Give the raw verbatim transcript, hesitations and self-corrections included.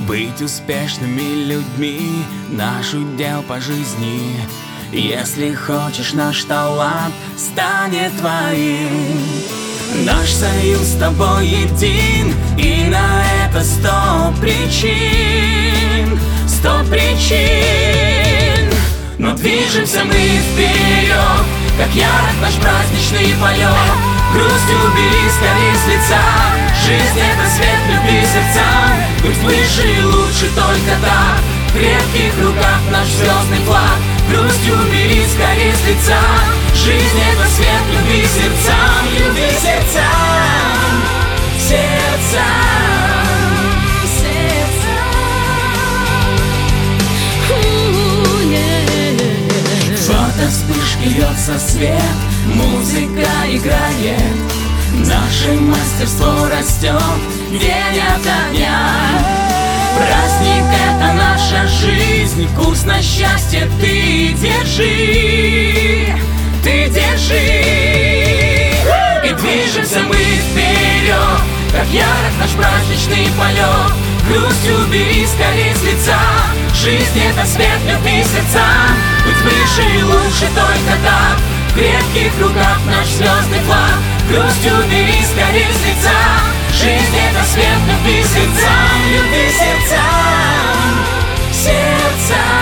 Быть успешными людьми — наш удел по жизни. Если хочешь, наш талант станет твоим. Наш союз с тобой един, и на это сто причин, сто причин. Но движемся мы вперед, как ярок наш праздничный полет. Грусть убери скорее с лица, жизнь — это свет, люби сердцам. Быть выше и лучше только так, в крепких руках наш звездный флаг. Грусть убери скорее с лица, жизнь — это свет, люби сердцам. Люби сердцам, сердцам, сердцам. Фото вспышки, льется свет, музыка играет, наше мастерство растет день ото дня. Праздник — это наша жизнь, курс на счастье ты держи, ты держи. И движемся мы вперед, как ярок наш праздничный полет. Грусть убери скорее с лица, жизнь — это свет, люби сердца. Быть выше и лучше только так, в крепких руках наш звездный флаг. Грусть убери скорее с лица, жизнь — это свет, люби сердца. Люби сердца, сердца.